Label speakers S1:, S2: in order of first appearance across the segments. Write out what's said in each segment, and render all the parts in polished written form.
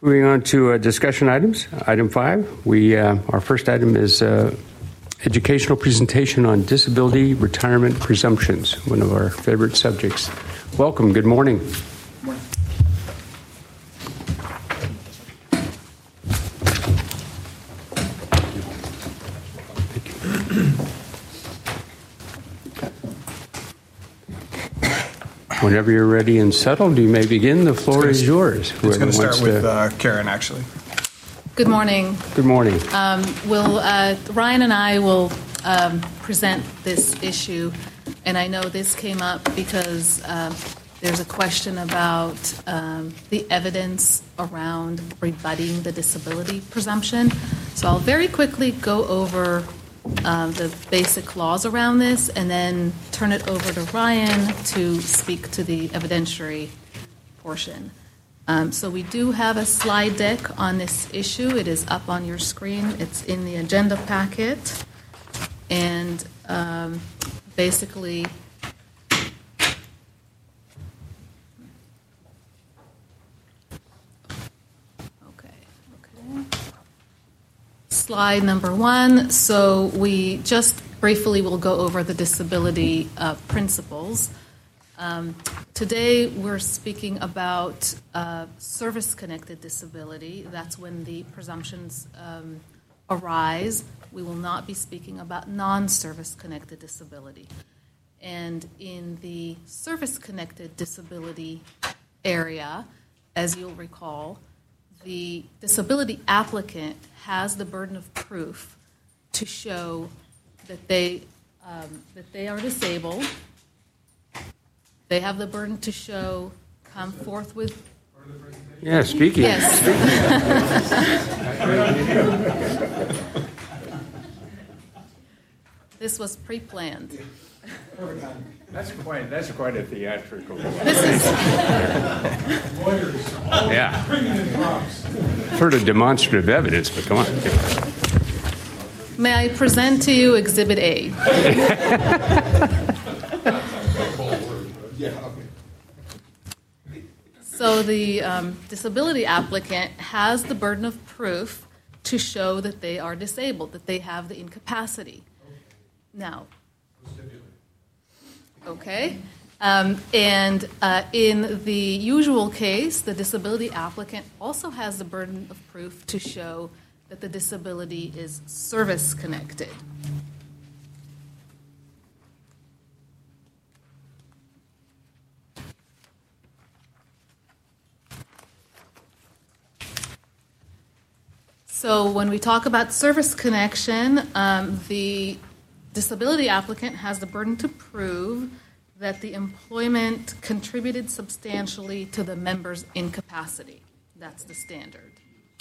S1: Moving on to discussion items. Item 5, our first item is educational presentation on disability retirement presumptions, one of our favorite subjects. Welcome. Good morning.
S2: Good morning.
S1: Whenever you're ready and settled, you may begin. The floor is yours.
S2: It's going to start with Karen, actually.
S3: Good morning.
S1: Good morning.
S3: Ryan and I will present this issue, and I know this came up because there's a question about the evidence around rebutting the disability presumption. So I'll very quickly go over the basic laws around this and then turn it over to Ryan to speak to the evidentiary portion. So we do have a slide deck on this issue. It is up on your screen. It's in the agenda packet. And basically, slide number 1. So we just briefly will go over the disability principles. Today we're speaking about service-connected disability. That's when the presumptions arise. We will not be speaking about non-service-connected disability. And in the service-connected disability area, as you'll recall, the disability applicant has the burden of proof to show that they are disabled. They have the burden to show, come forth with.
S1: Yeah, speaking.
S3: Yes. This was pre-planned.
S1: That's quite a theatrical.
S3: This is.
S1: Yeah. Heard of demonstrative evidence, but come on.
S3: May I present to you Exhibit A? So the disability applicant has the burden of proof to show that they are disabled, that they have the incapacity. Now, okay. And in the usual case, the disability applicant also has the burden of proof to show that the disability is service-connected. So when we talk about service connection, the disability applicant has the burden to prove that the employment contributed substantially to the member's incapacity. That's the standard.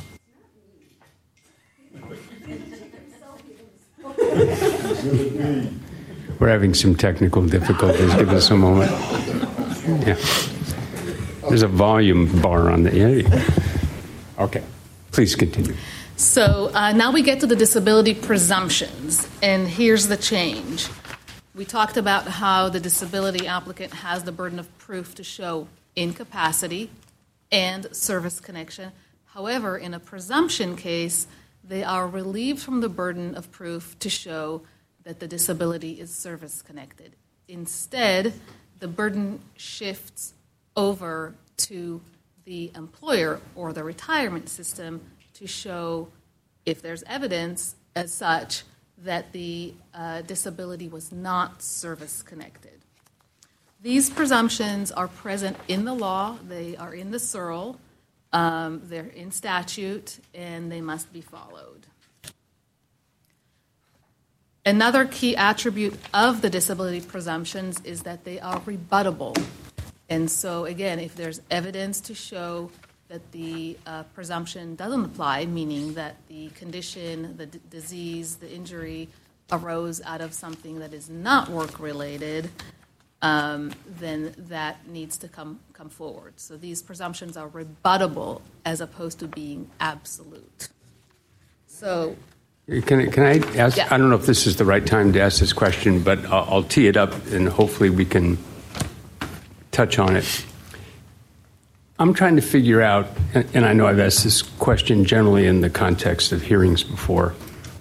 S1: We're having some technical difficulties. Give us a moment. Yeah. There's a volume bar on the end. Okay. Please continue.
S3: So now we get to the disability presumptions, and here's the change. We talked about how the disability applicant has the burden of proof to show incapacity and service connection. However, in a presumption case, they are relieved from the burden of proof to show that the disability is service-connected. Instead, the burden shifts over to the employer or the retirement system to show, if there's evidence as such, that the disability was not service-connected. These presumptions are present in the law. They are in the SERL. They're in statute, and they must be followed. Another key attribute of the disability presumptions is that they are rebuttable. And so, again, if there's evidence to show that the presumption doesn't apply, meaning that the condition, the disease, the injury arose out of something that is not work-related, then that needs to come forward. So these presumptions are rebuttable as opposed to being absolute. So,
S1: can I ask?
S3: Yeah.
S1: I don't know if this is the right time to ask this question, but I'll tee it up, and hopefully we can touch on it. I'm trying to figure out, and I know I've asked this question generally in the context of hearings before,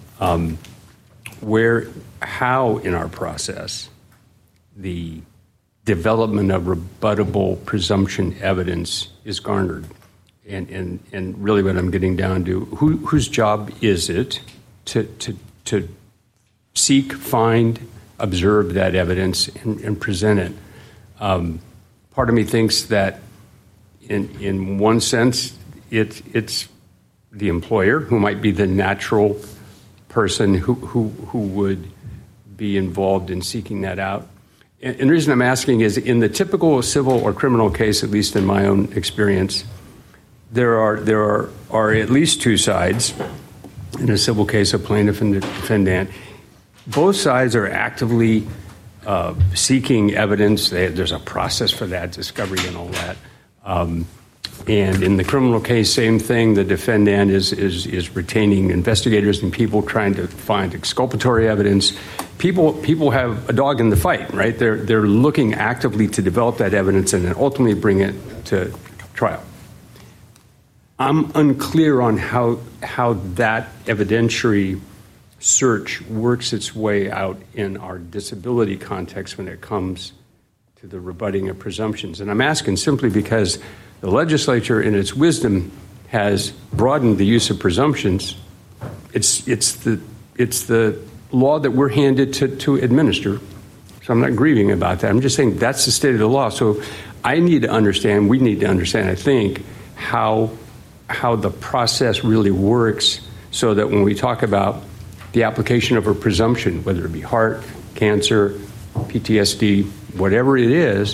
S1: how in our process the development of rebuttable presumption evidence is garnered. And really what I'm getting down to, whose job is it to seek, find, observe that evidence and present it? Part of me thinks that in one sense, it's the employer who might be the natural person who would be involved in seeking that out. And the reason I'm asking is in the typical civil or criminal case, at least in my own experience, there are at least two sides. In a civil case, a plaintiff and a defendant. Both sides are actively seeking evidence. There's a process for that, discovery and all that. And in the criminal case, same thing. The defendant is retaining investigators and people trying to find exculpatory evidence. People have a dog in the fight, right? They're looking actively to develop that evidence and then ultimately bring it to trial. I'm unclear on how that evidentiary search works its way out in our disability context when it comes to the rebutting of presumptions. And I'm asking simply because the legislature, in its wisdom, has broadened the use of presumptions. It's the law that we're handed to administer. So I'm not grieving about that. I'm just saying that's the state of the law. So we need to understand, I think, how the process really works so that when we talk about the application of a presumption, whether it be heart, cancer, PTSD, whatever it is,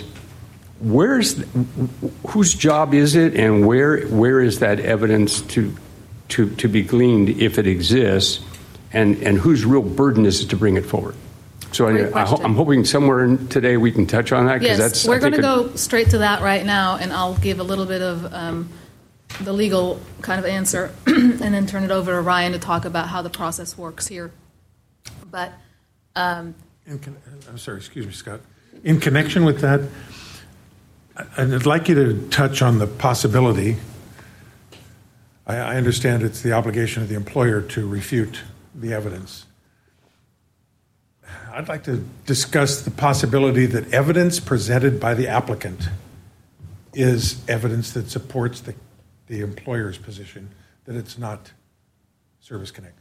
S1: whose job is it, and where is that evidence to be gleaned if it exists, and whose real burden is it to bring it forward? So I'm hoping somewhere today we can touch on that.
S3: Yes, we're going to go straight to that right now, and I'll give a little bit of the legal kind of answer, and then turn it over to Ryan to talk about how the process works here. But
S4: I'm sorry, excuse me, Scott. In connection with that, I'd like you to touch on the possibility. I understand it's the obligation of the employer to refute the evidence. I'd like to discuss the possibility that evidence presented by the applicant is evidence that supports the employer's position that it's not service-connected.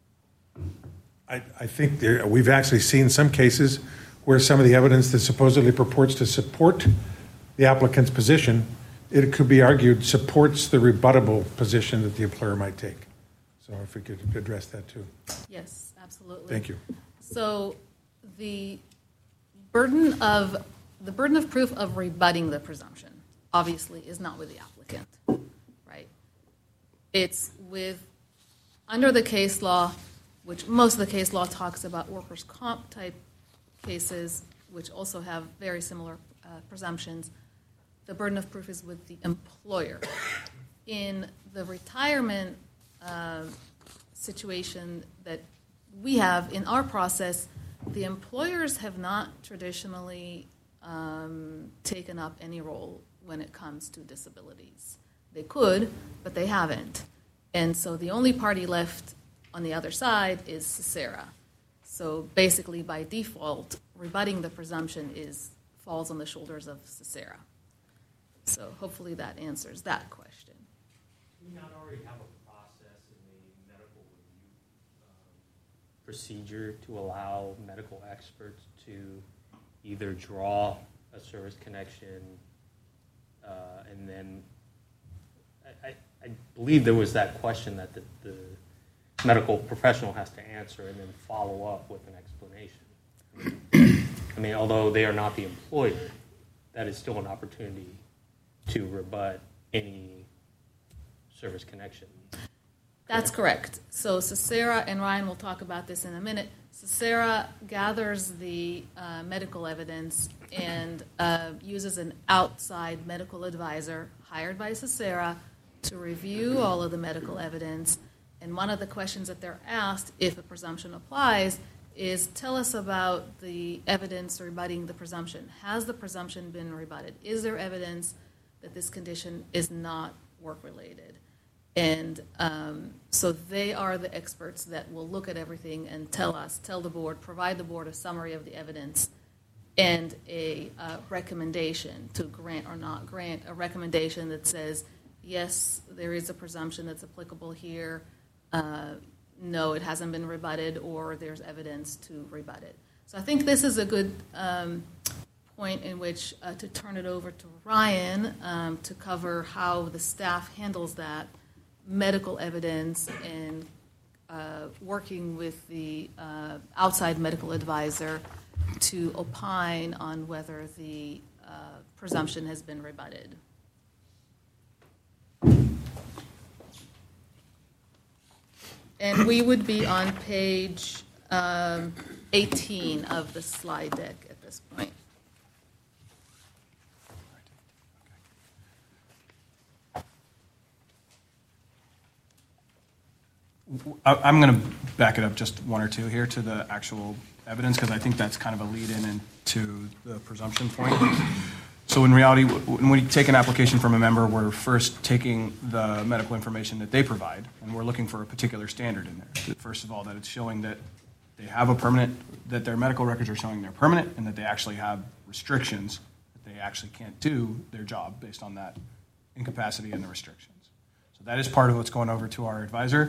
S4: I think we've actually seen some cases where some of the evidence that supposedly purports to support the applicant's position, it could be argued supports the rebuttable position that the employer might take. So if we could address that too.
S3: Yes, absolutely.
S4: Thank you.
S3: So the burden of proof of rebutting the presumption obviously is not with the applicant, right? It's under the case law, which most of the case law talks about workers' comp type cases, which also have very similar presumptions. The burden of proof is with the employer. In the retirement situation that we have in our process, the employers have not traditionally taken up any role when it comes to disabilities. They could, but they haven't. And so the only party left on the other side is CESERA. So basically, by default, rebutting the presumption falls on the shoulders of CESERA. So hopefully that answers that question.
S5: Do we not already have a process in the medical review procedure to allow medical experts to either draw a service connection and then I believe there was that question that the medical professional has to answer and then follow up with an explanation. I mean, although they are not the employer, that is still an opportunity to rebut any service connection.
S3: That's correct. So CESERA, and Ryan will talk about this in a minute, CESERA gathers the medical evidence and uses an outside medical advisor hired by CESERA to review all of the medical evidence. And one of the questions that they're asked, if a presumption applies, is tell us about the evidence rebutting the presumption. Has the presumption been rebutted? Is there evidence that this condition is not work-related. And so they are the experts that will look at everything and tell the board, provide the board a summary of the evidence and a recommendation to grant or not grant, a recommendation that says, yes, there is a presumption that's applicable here, no, it hasn't been rebutted, or there's evidence to rebut it. So I think this is a good point in which to turn it over to Ryan to cover how the staff handles that medical evidence and working with the outside medical advisor to opine on whether the presumption has been rebutted. And we would be on page 18 of the slide deck at this point.
S2: I'm going to back it up just one or two here to the actual evidence, because I think that's kind of a lead-in into the presumption point. So in reality, when we take an application from a member, we're first taking the medical information that they provide, and we're looking for a particular standard in there. First of all, that it's showing that they have a permanent, that their medical records are showing they're permanent, and that they actually have restrictions, that they actually can't do their job based on that incapacity and the restrictions. So that is part of what's going over to our advisor.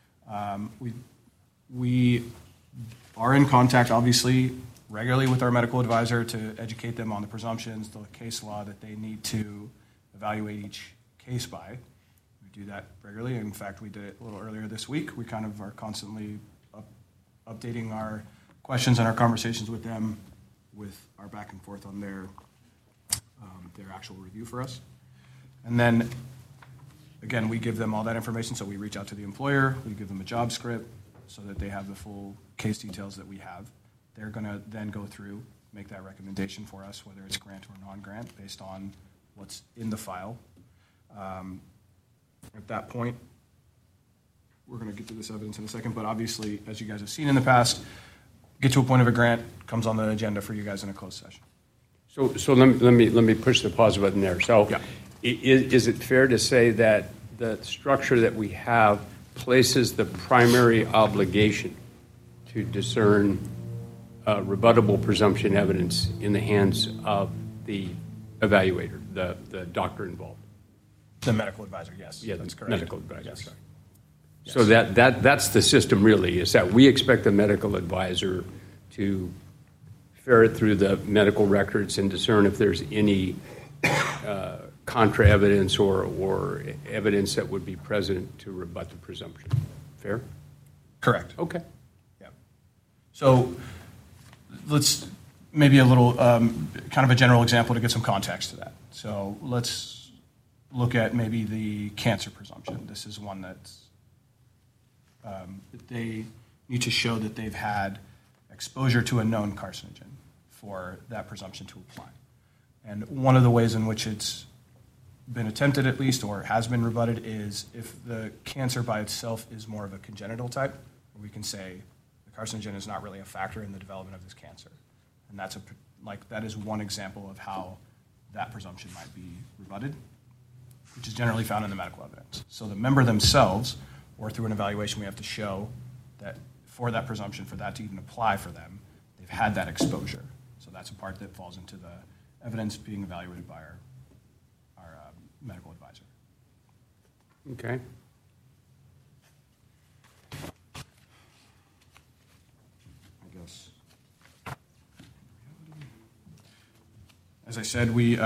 S2: We are in contact, obviously, regularly with our medical advisor to educate them on the presumptions, the case law that they need to evaluate each case by. We do that regularly. In fact, we did it a little earlier this week. We kind of are constantly updating our questions and our conversations with them with our back and forth on their actual review for us. And then, again, we give them all that information, so we reach out to the employer, we give them a job script so that they have the full case details that we have. They're going to then go through, make that recommendation for us, whether it's grant or non-grant, based on what's in the file. At that point, we're going to get to this evidence in a second, but obviously, as you guys have seen in the past, get to a point of a grant comes on the agenda for you guys in a closed session.
S1: So let me push the pause button there. So
S2: Yeah.
S1: Is it fair to say that the structure that we have places the primary obligation to discern rebuttable presumption evidence in the hands of the evaluator, the doctor involved?
S2: The medical advisor, yes.
S1: Yeah,
S2: that's
S1: the
S2: correct.
S1: medical advisor.
S2: Yes.
S1: Sorry. So that's the system really, is that we expect the medical advisor to ferret through the medical records and discern if there's any contra evidence or evidence that would be present to rebut the presumption. Fair?
S2: Correct.
S1: Okay.
S2: Yeah. So let's maybe a little kind of a general example to get some context to that. So let's look at maybe the cancer presumption. This is one that's that they need to show that they've had exposure to a known carcinogen for that presumption to apply. And one of the ways in which it's been attempted, at least, or has been rebutted, is if the cancer by itself is more of a congenital type, where we can say the carcinogen is not really a factor in the development of this cancer. And that's that is one example of how that presumption might be rebutted, which is generally found in the medical evidence. So the member themselves, or through an evaluation, we have to show that for that presumption, for that to even apply for them, they've had that exposure. So that's a part that falls into the evidence being evaluated by our medical advisor.
S1: Okay.
S2: I guess. As I said, we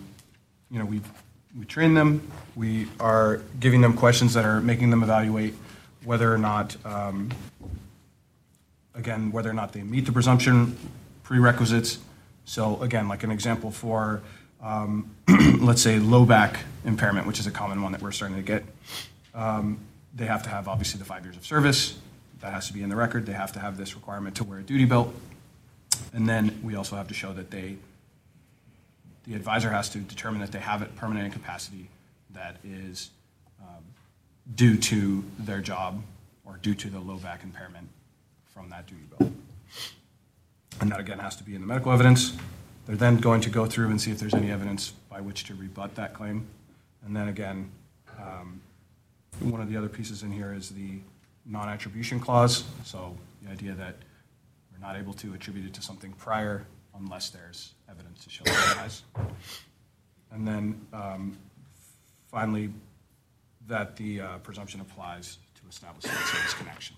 S2: train them. We are giving them questions that are making them evaluate whether or not, whether or not they meet the presumption prerequisites. So again, like an example for, let's say, low back impairment, which is a common one that we're starting to get. They have to have, obviously, the 5 years of service. That has to be in the record. They have to have this requirement to wear a duty belt. And then we also have to show that the advisor has to determine that they have a permanent incapacity that is due to their job or due to the low back impairment from that duty belt. And that, again, has to be in the medical evidence. They're then going to go through and see if there's any evidence by which to rebut that claim. And then again, one of the other pieces in here is the non-attribution clause. So the idea that we're not able to attribute it to something prior unless there's evidence to show otherwise. And then finally, that the presumption applies to establish a service connection.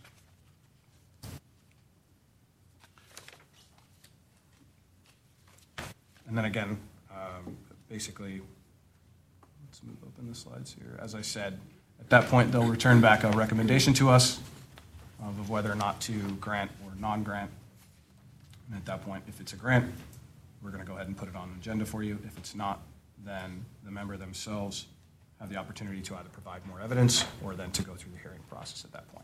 S2: And then again, basically, let's move open the slides here. As I said, at that point, they'll return back a recommendation to us of whether or not to grant or non-grant. And at that point, if it's a grant, we're going to go ahead and put it on the agenda for you. If it's not, then the member themselves have the opportunity to either provide more evidence or then to go through the hearing process at that point.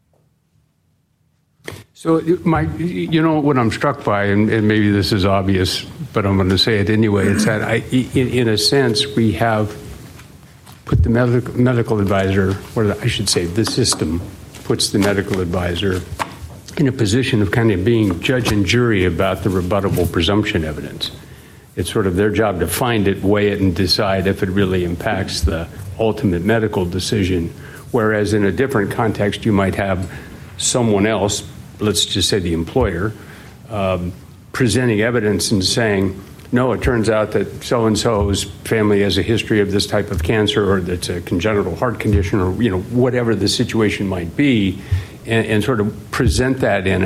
S1: So, Mike, you know what I'm struck by, and maybe this is obvious, but I'm going to say it anyway, it's that in a sense, we have put the medical advisor, or I should say the system puts the medical advisor in a position of kind of being judge and jury about the rebuttable presumption evidence. It's sort of their job to find it, weigh it, and decide if it really impacts the ultimate medical decision. Whereas in a different context, you might have someone else, let's just say the employer, presenting evidence and saying, no, it turns out that so-and-so's family has a history of this type of cancer, or that's a congenital heart condition, or whatever the situation might be, and sort of present that in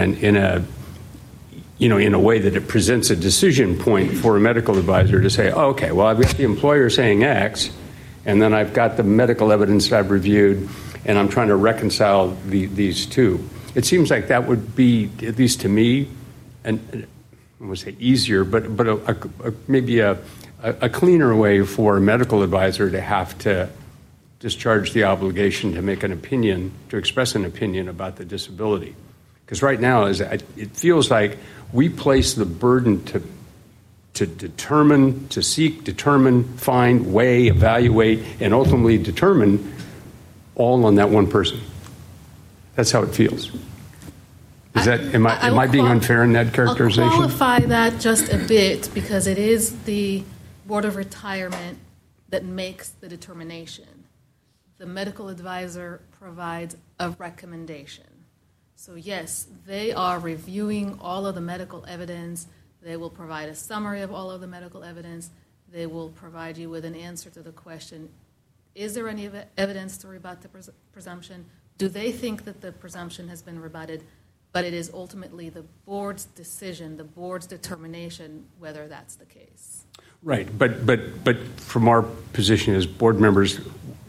S1: a way that it presents a decision point for a medical advisor to say, oh, okay, well, I've got the employer saying X, and then I've got the medical evidence that I've reviewed, and I'm trying to reconcile these two. It seems like that would be, at least to me, and I won't say easier, but maybe a cleaner way for a medical advisor to have to discharge the obligation to make an opinion, to express an opinion about the disability. Because right now, it feels like we place the burden to determine, to seek, determine, find, weigh, evaluate, and ultimately determine all on that one person. That's how it feels. Is that, am I being unfair in that characterization?
S3: I'll qualify that just a bit, because it is the Board of Retirement that makes the determination. The medical advisor provides a recommendation. So yes, they are reviewing all of the medical evidence. They will provide a summary of all of the medical evidence. They will provide you with an answer to the question, is there any evidence to rebut the presumption? Do they think that the presumption has been rebutted? But it is ultimately the board's decision, the board's determination, whether that's the case.
S1: Right, but from our position as board members,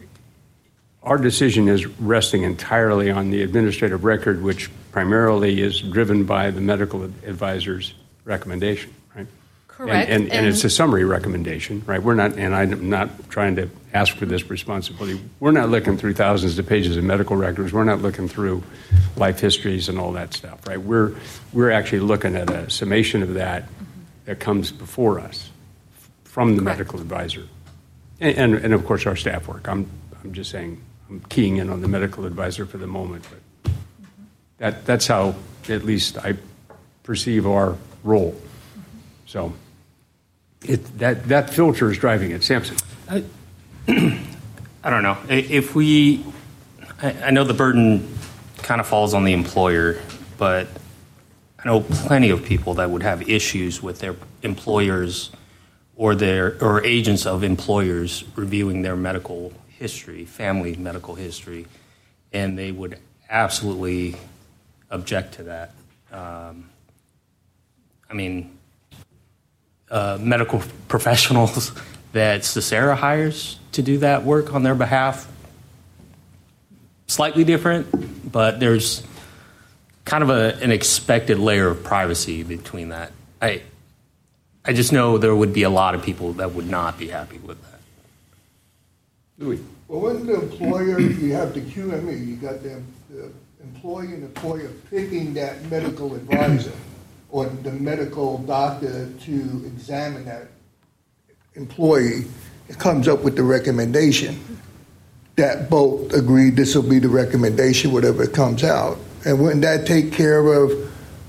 S1: our decision is resting entirely on the administrative record, which primarily is driven by the medical advisor's recommendation, right?
S3: Correct.
S1: And it's a summary recommendation, right? We're not, and I'm not trying to ask for this responsibility. We're not looking through thousands of pages of medical records. We're not looking through life histories and all that stuff, right? We're actually looking at a summation of that comes before us from the medical advisor, and of course our staff work. I'm just saying, I'm keying in on the medical advisor for the moment, but that's how at least I perceive our role. So that filter is driving it. Samson.
S5: I don't know. I know the burden kind of falls on the employer, but I know plenty of people that would have issues with their employers or agents of employers reviewing their medical history, family medical history, and they would absolutely object to that. Medical professionals that Cesara hires to do that work on their behalf, slightly different, but there's kind of an expected layer of privacy between that. I just know there would be a lot of people that would not be happy with that.
S1: Louis.
S6: Well, when the employer, you have the QME, you got the employee and employer picking that medical advisor or the medical doctor to examine that employee, it comes up with the recommendation that both agree this will be the recommendation, whatever it comes out. And wouldn't that take care of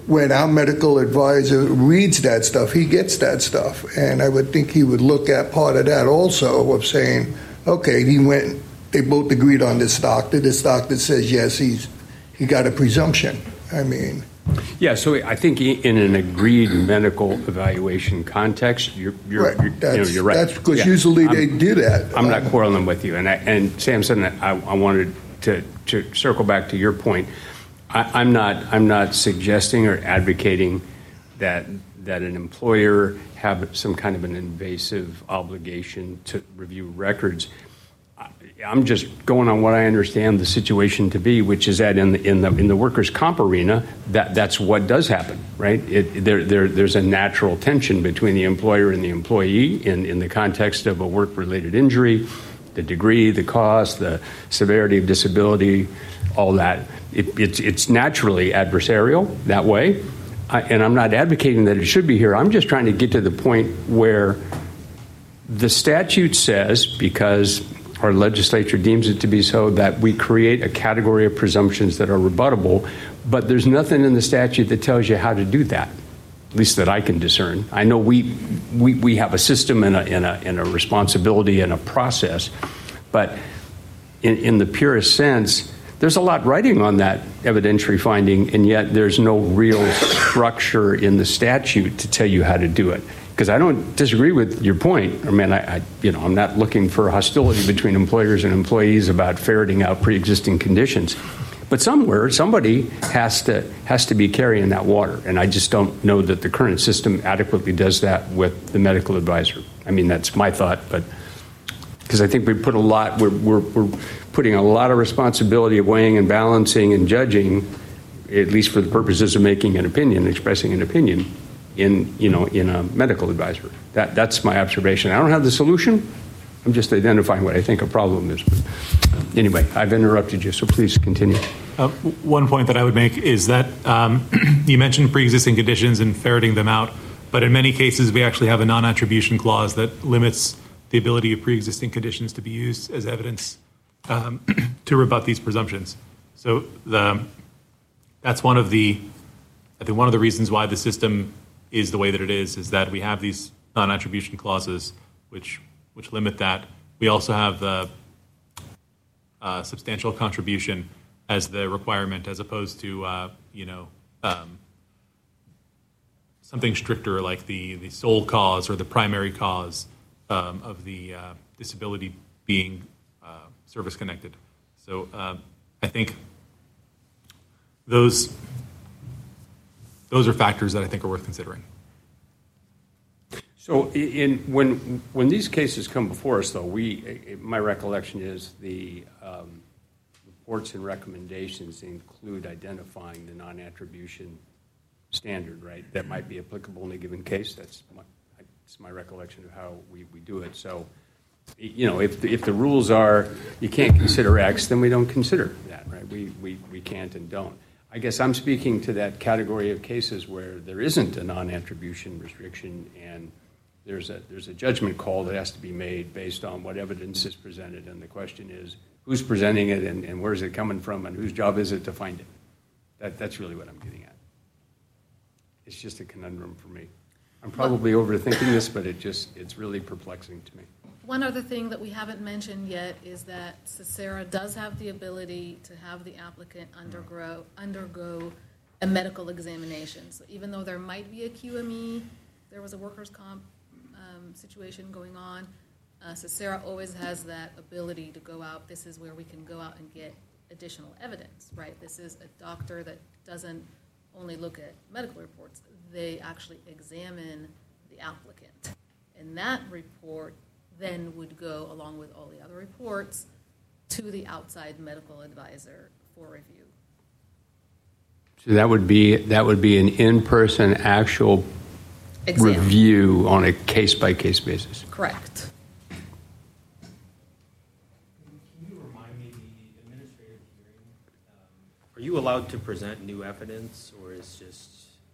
S6: when our medical advisor reads that stuff, he gets that stuff. And I would think he would look at part of that also of saying, okay, they both agreed on this doctor. This doctor says, yes, he got a presumption. I mean.
S1: Yeah, so I think in an agreed medical evaluation context, you're
S6: Right.
S1: You're right.
S6: That's because
S1: Yeah.
S6: usually they do that.
S1: I'm not quarreling with you. And Samson, I wanted to circle back to your point. I'm not suggesting or advocating that an employer have some kind of an invasive obligation to review records. I'm just going on what I understand the situation to be, which is that in the workers' comp arena, that's what does happen, right? There's a natural tension between the employer and the employee in the context of a work-related injury, the degree, the cost, the severity of disability, all that. It's naturally adversarial that way, and I'm not advocating that it should be here. I'm just trying to get to the point where the statute says, because our legislature deems it to be so, that we create a category of presumptions that are rebuttable, but there's nothing in the statute that tells you how to do that, at least that I can discern. I know we have a system and a responsibility and a process, but in the purest sense, there's a lot writing on that evidentiary finding, and yet there's no real structure in the statute to tell you how to do it. Because I don't disagree with your point. I mean, I'm not looking for hostility between employers and employees about ferreting out pre-existing conditions. But somewhere, somebody has to be carrying that water, and I just don't know that the current system adequately does that with the medical advisor. I mean, that's my thought, but because I think we're putting a lot of responsibility of weighing and balancing and judging, at least for the purposes of making an opinion, expressing an opinion, in a medical advisor. That's my observation. I don't have the solution. I'm just identifying what I think a problem is. But anyway, I've interrupted you, so please continue.
S7: One point that I would make is that you mentioned pre-existing conditions and ferreting them out, but in many cases we actually have a non-attribution clause that limits the ability of pre-existing conditions to be used as evidence to rebut these presumptions. So that's one of the reasons why the system is the way that it is that we have these non-attribution clauses which limit that. We also have the substantial contribution as the requirement, as opposed to something stricter like the sole cause or the primary cause of the disability being service connected. So I think those are factors that I think are worth considering.
S1: So when these cases come before us, though, my recollection is the reports and recommendations include identifying the non-attribution standard, right? That might be applicable in a given case. That's my recollection of how we do it. So, if the rules are you can't consider X, then we don't consider that, right? We can't and don't. I guess I'm speaking to that category of cases where there isn't a non-attribution restriction and there's a judgment call that has to be made based on what evidence is presented, and the question is who's presenting it and where's it coming from and whose job is it to find it. That's really what I'm getting at. It's just a conundrum for me. I'm probably overthinking this, but it's really perplexing to me.
S3: One other thing that we haven't mentioned yet is that CESARA does have the ability to have the applicant undergo a medical examination. So even though there might be a QME, there was a workers' comp situation going on, CESARA always has that ability to go out. This is where we can go out and get additional evidence, right? This is a doctor that doesn't only look at medical reports. They actually examine the applicant. And that report then would go, along with all the other reports, to the outside medical advisor for review.
S1: So that would be an in-person actual review on a case-by-case basis.
S3: Correct.
S5: Can you remind me the administrative hearing? Are you allowed to present new evidence, or is just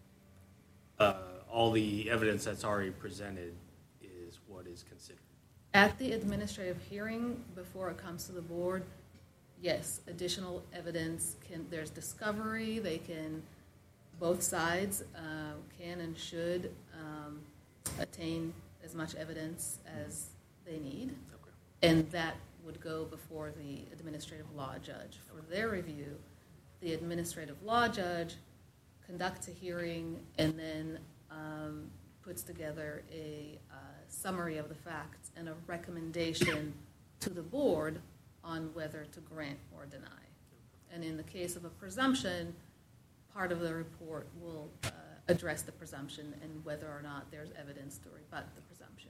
S5: all the evidence that's already presented is what is considered?
S3: At the administrative hearing, before it comes to the board, yes, additional evidence there's discovery, they can both sides can and should attain as much evidence as they need, and that would go before the administrative law judge for their review. The administrative law judge conducts a hearing and then puts together a summary of the facts and a recommendation to the board on whether to grant or deny. And in the case of a presumption, part of the report will address the presumption and whether or not there's evidence to rebut the presumption.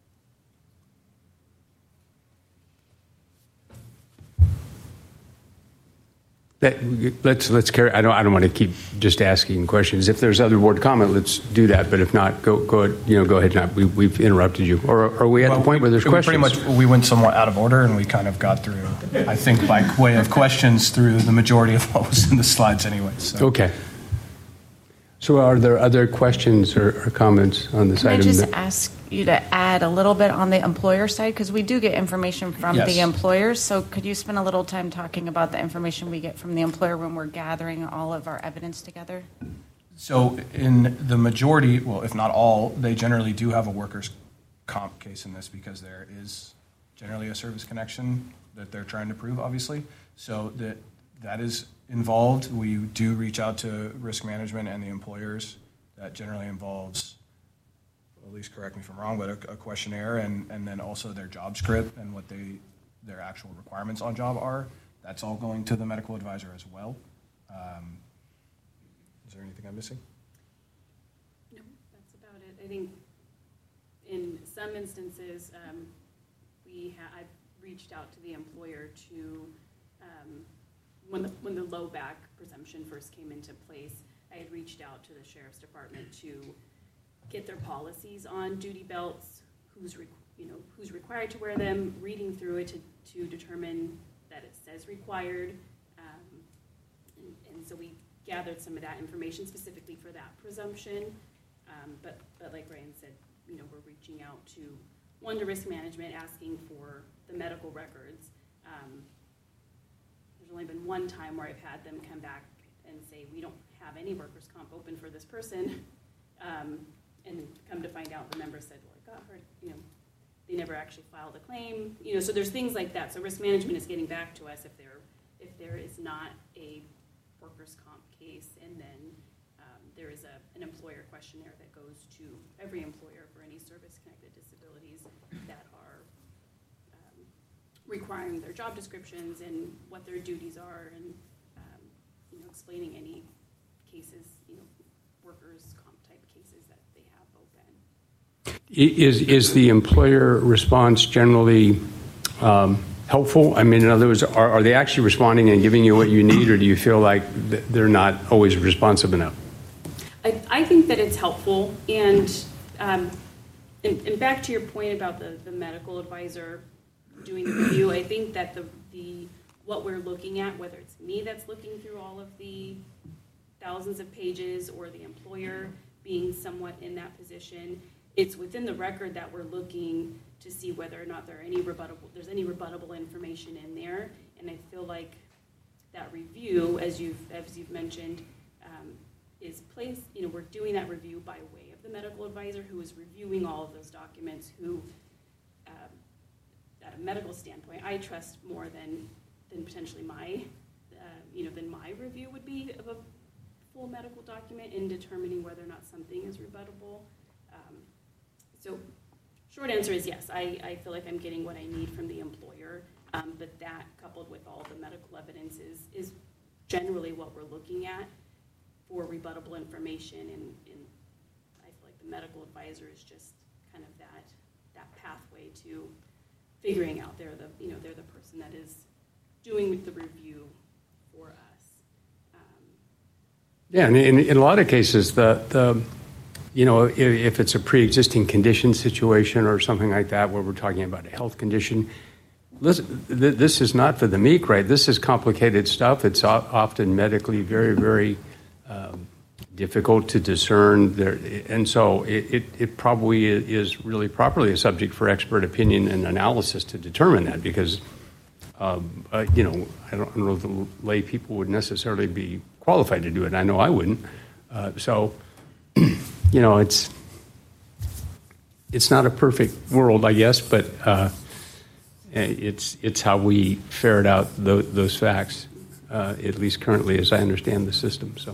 S1: Let's carry. I don't want to keep just asking questions. If there's other board comment, let's do that. But if not, go ahead. We've interrupted you, or are we at the point where there's questions?
S2: Pretty much, we went somewhat out of order, and we kind of got through, I think, by way of questions through the majority of what was in the slides anyway. So.
S1: Okay. So are there other questions or comments on this item?
S8: Can I just ask you to add a little bit on the employer side? Because we do get information from the employers. So could you spend a little time talking about the information we get from the employer when we're gathering all of our evidence together?
S2: So in the majority, well, if not all, they generally do have a workers' comp case in this because there is generally a service connection that they're trying to prove, obviously. So that is involved. We do reach out to risk management and the employers. That generally involves, at least correct me if I'm wrong, but a questionnaire and then also their job script and what their actual requirements on job are. That's all going to the medical advisor as well. Is there anything I'm missing?
S9: No, that's about it. I think in some instances, I've reached out to the employer to when the low back presumption first came into place, I had reached out to the sheriff's department to get their policies on duty belts, who's required to wear them, reading through it to determine that it says required, and so we gathered some of that information specifically for that presumption. But like Ryan said, we're reaching out to risk management, asking for the medical records. There's only been one time where I've had them come back and say, we don't have any workers' comp open for this person. And come to find out, the member said, well, I got hurt, they never actually filed a claim. So there's things like that. So risk management is getting back to us if there is not a workers' comp case, and then there is an employer questionnaire that goes to every employer for any service-connected disabilities that are requiring their job descriptions and what their duties are, and explaining any cases, workers' comp type cases that they have open.
S1: Is the employer response generally helpful? I mean, in other words, are they actually responding and giving you what you need, or do you feel like they're not always responsive enough?
S9: I think that it's helpful, and back to your point about the medical advisor doing the review, I think that what we're looking at, whether it's me that's looking through all of the thousands of pages or the employer being somewhat in that position, it's within the record that we're looking to see whether or not there's any rebuttable information in there. And I feel like that review, as you've mentioned, is placed. We're doing that review by way of the medical advisor who is reviewing all of those documents. Who, at a medical standpoint, I trust more than potentially my review would be of a full medical document in determining whether or not something is rebuttable. So short answer is yes, I feel like I'm getting what I need from the employer, but that coupled with all the medical evidence is generally what we're looking at for rebuttable information, and I feel like the medical advisor is just kind of that pathway to figuring out they're the person that is doing the review for us.
S1: Yeah, and in a lot of cases, if it's a pre-existing condition situation or something like that, where we're talking about a health condition, this is not for the meek, right? This is complicated stuff. It's often medically very, very difficult to discern there, and so it probably is really properly a subject for expert opinion and analysis to determine that, because I don't know if the lay people would necessarily be qualified to do it. I know I wouldn't, So, it's not a perfect world, I guess, but it's how we ferret out those facts, at least currently, as I understand the system. So,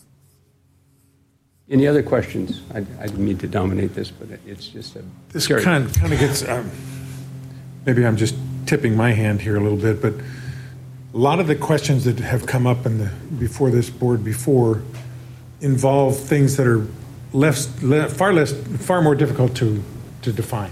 S1: any other questions? I didn't mean to dominate this, but it's just a.
S4: This kind of gets. Maybe I'm just tipping my hand here a little bit, but a lot of the questions that have come up before this board before involve things that are far more difficult to define.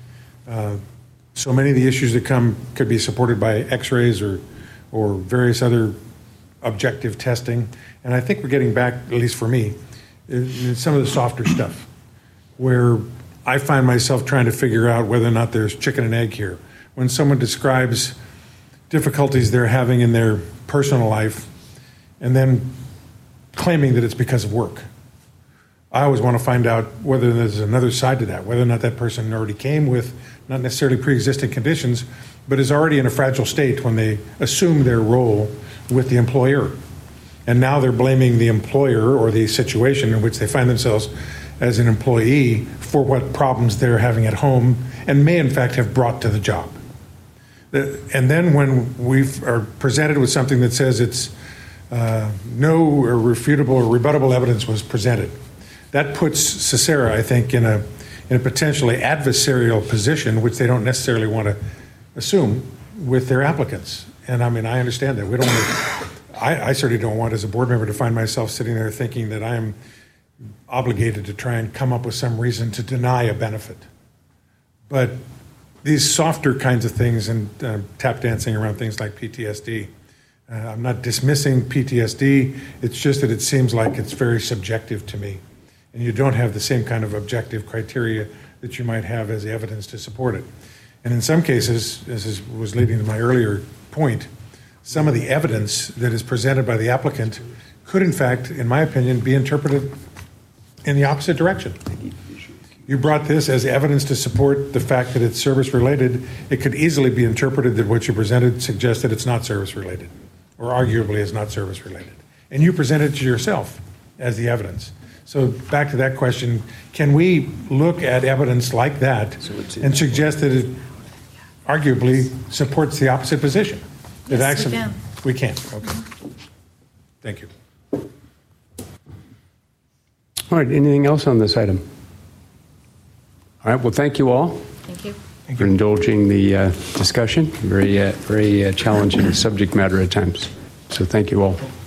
S4: So many of the issues that come could be supported by X-rays or various other objective testing, and I think we're getting back, at least for me, in some of the softer stuff, where I find myself trying to figure out whether or not there's chicken and egg here. When someone describes difficulties they're having in their personal life and then claiming that it's because of work, I always want to find out whether there's another side to that, whether or not that person already came with not necessarily pre-existing conditions, but is already in a fragile state when they assume their role with the employer. And now they're blaming the employer or the situation in which they find themselves as an employee for what problems they're having at home and may in fact have brought to the job. And then when we are presented with something that says it's no irrefutable or rebuttable evidence was presented, that puts CSERA, I think, in a potentially adversarial position, which they don't necessarily want to assume with their applicants. And I mean, I understand that. We don't. I certainly don't want, as a board member, to find myself sitting there thinking that I'm obligated to try and come up with some reason to deny a benefit. But these softer kinds of things and tap dancing around things like PTSD, I'm not dismissing PTSD. It's just that it seems like it's very subjective to me. And you don't have the same kind of objective criteria that you might have as evidence to support it. And in some cases, as was leading to my earlier point, some of the evidence that is presented by the applicant could, in fact, in my opinion, be interpreted in the opposite direction. You brought this as evidence to support the fact that it's service-related. It could easily be interpreted that what you presented suggests that it's not service-related, or arguably is not service-related. And you presented it to yourself as the evidence. So back to that question, can we look at evidence like that and suggest that it arguably supports the opposite position?
S3: Yes, we can.
S4: We can, okay. Thank you.
S1: All right, anything else on this item? All right, well, thank you all.
S3: Thank you.
S1: For indulging the discussion. Very challenging subject matter at times. So thank you all.